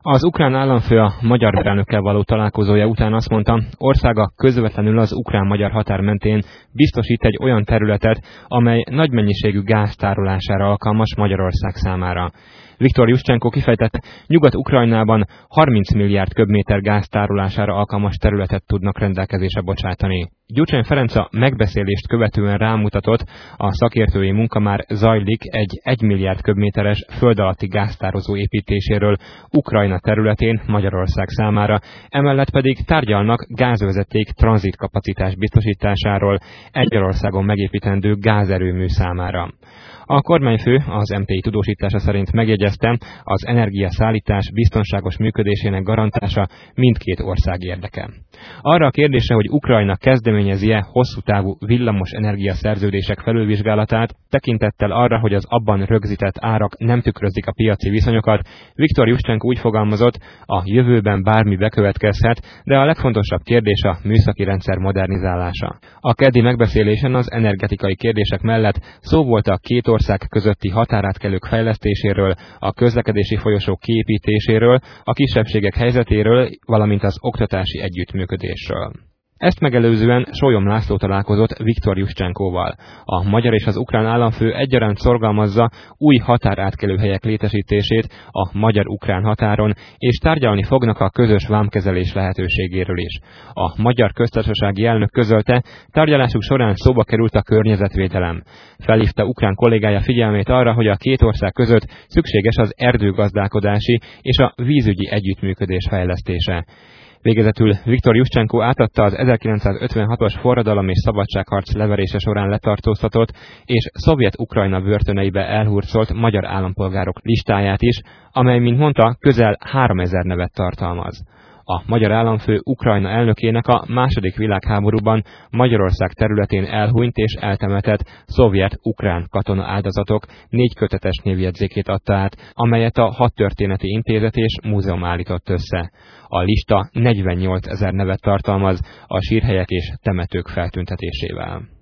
Az ukrán államfő a magyar elnökkel való találkozója után azt mondta, országa közvetlenül az ukrán-magyar határ mentén biztosít egy olyan területet, amely nagy mennyiségű gáz tárolására alkalmas Magyarország számára. Viktor Juszcsenko kifejtette, Nyugat-Ukrajnában 30 milliárd köbméter gáz tárolására alkalmas területet tudnak rendelkezésre bocsátani. Gyurcsány Ferenc a megbeszélést követően rámutatott, a szakértői munka már zajlik egy 1 milliárd köbméteres föld alatti gáztározó építéséről Ukrajna területén Magyarország számára, emellett pedig tárgyalnak gázvezeték tranzitkapacitás biztosításáról Magyarországon megépítendő gázerőmű számára. A kormányfő az MTI tudósítása szerint megjegyezte, az energiaszállítás biztonságos működésének garantása mindkét ország érdeke. Arra a kérdésre, hogy Ukrajna kezdeményezi-e hosszú távú villamos energiaszerződések felülvizsgálatát, tekintettel arra, hogy az abban rögzített árak nem tükrözik a piaci viszonyokat, Viktor Juszcsenko úgy fogalmazott, a jövőben bármi bekövetkezhet, de a legfontosabb kérdés a műszaki rendszer modernizálása. A keddi megbeszélésen az energetikai kérdések mellett szó volt a két ország közötti határátkelők fejlesztéséről, a közlekedési folyosók kiépítéséről, a kisebbségek helyzetéről, valamint az oktatási együttműködésről. Ezt megelőzően Sólyom László találkozott Viktor Juszcsenkóval. A magyar és az ukrán államfő egyaránt szorgalmazza új határátkelőhelyek létesítését a magyar-ukrán határon, és tárgyalni fognak a közös vámkezelés lehetőségéről is. A magyar köztársasági elnök közölte, tárgyalásuk során szóba került a környezetvédelem. Felhívta ukrán kollégája figyelmét arra, hogy a két ország között szükséges az erdőgazdálkodási és a vízügyi együttműködés fejlesztése. Végezetül Viktor Juszcsenko átadta az 1956-os forradalom és szabadságharc leverése során letartóztatott és Szovjet-Ukrajna börtöneibe elhurcolt magyar állampolgárok listáját is, amely, mint mondta, közel 3000 nevet tartalmaz. A magyar államfő Ukrajna elnökének a II. Világháborúban Magyarország területén elhunyt és eltemetett szovjet-ukrán katona áldozatok 4 kötetes névjegyzékét adta át, amelyet a Hadtörténeti Intézet és Múzeum állított össze. A lista 48 000 nevet tartalmaz a sírhelyek és temetők feltüntetésével.